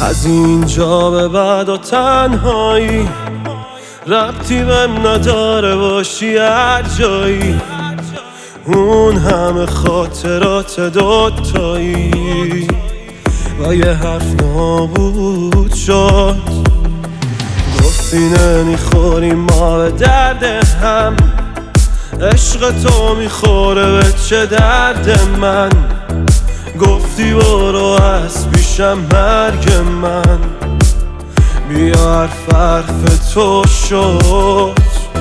از اینجا به بعد و تنهایی ربطی بهم نداره باشی هر جایی، اون همه خاطرات دوتایی و یه حرف نابود شد. گفتی نمیخوریم ما به درد هم، عشق تو میخوره به چه درد من. گفتی برو از پیشم مرگ من، بیا حرف تو شد.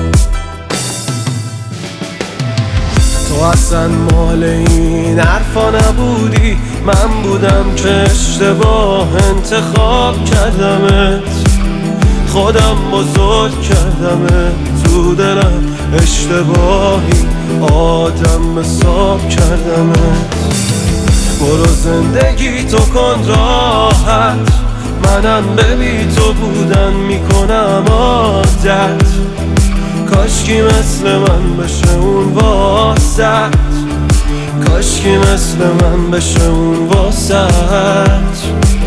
تو اصلا مال این حرفا نبودی، من بودم که اشتباه انتخاب کردمت. خودم بزرگ کردمت تو دلم، اشتباهی آدم حساب کردمت. برو زندگی تو کن راحت، منم به بی تو بودن میکنم عادت. کاشکی مثل من بشه اون واسط، کاشکی مثل من بشه اون واسط.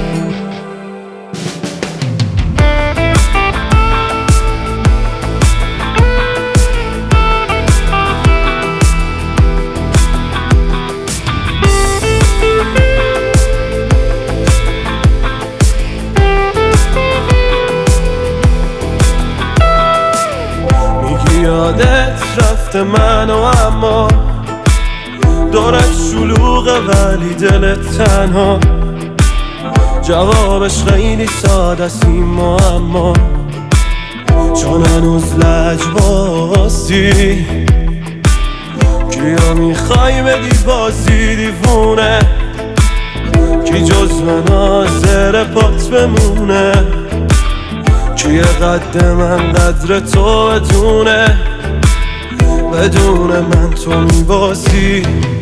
یادت رفته منو اما دورت شلوغه ولی دلت تنها. جوابش خیلی ساده است این معما، چون هنوز لجبازی. کیا میخوای بگی بازی دیوونه، کی جز من حاضر پات بمونه. کیه قد من قدر تو بدونه، بدون من تو میبازی.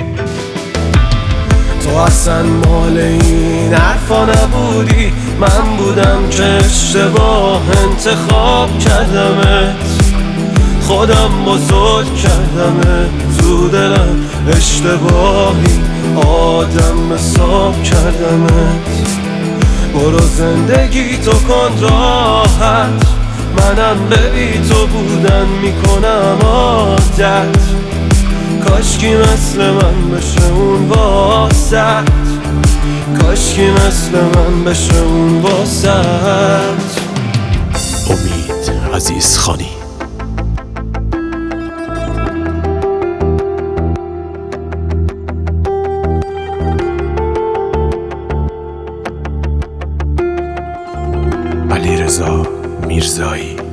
تو اصلا مال این حرفا نبودی، من بودم که اشتباه انتخاب کردمت. خودم بزرگ کردمت تو دلم، اشتباهی آدم حساب کردمت. برو زندگی تو کن راحت، منم به بی تو بودن میکنم عادت. کاشکی مثل من بشه اون واسط، کاشکی مثل من بشه اون واسط. امید عزیزخانی. علیرضا میرزایی.